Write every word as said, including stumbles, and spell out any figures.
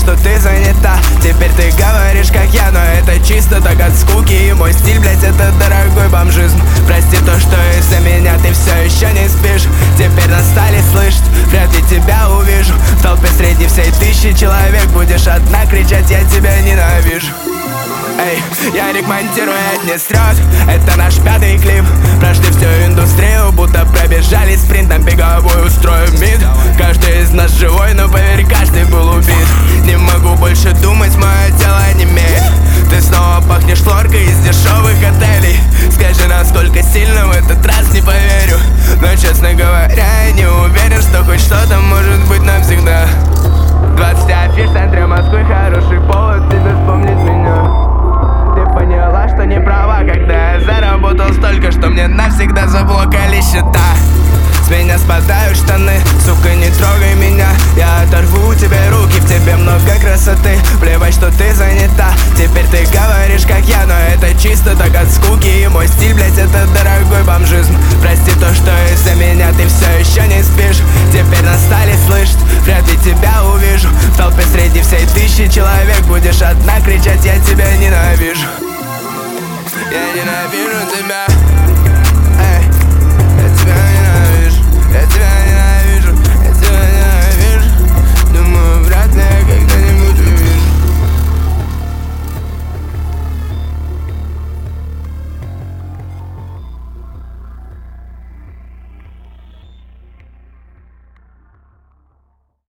что ты занята. Теперь ты говоришь, как я, но это чисто так от скуки. И мой стиль, блять, это дорогой бомжизм. Прости то, что из-за меня ты все еще не спишь. Теперь настали слышать, вряд ли тебя увижу. В толпе среди всей тысячи человек будешь одна кричать: я тебя ненавижу. Эй, я ремонтирую, не срет. Это наш пятый клип. Прошли всю индустрию, будто пробежали спринт. На беговой устроим мид. Каждый из нас живой, но поверь, каждый был убит. Не могу больше думать, мое тело немеет. Ты снова пахнешь хлоркой из дешевых отелей. Скажи, насколько сильно в этот раз не поверю. Но, честно говоря, я не уверен, что хоть что-то может быть навсегда. Двадцать афиш в центре Москвы, хороший повод тебе вспомнить меня. Ты поняла, что не права, когда я заработал столько, что мне навсегда заблокали счета. С меня спадают штаны, сука, не трогай меня. Я оторву тебе руки, в тебе много красоты. Плевать, что ты занята. Теперь ты говоришь, как я, но это чисто так от скуки. И мой стиль, блять, это дорогой бомжизм. Прости то, что из-за меня ты все еще не спишь. Теперь настали слышать, вряд ли тебя увижу. В толпе среди всей тысячи человек будешь одна кричать: я тебя ненавижу. Я ненавижу тебя.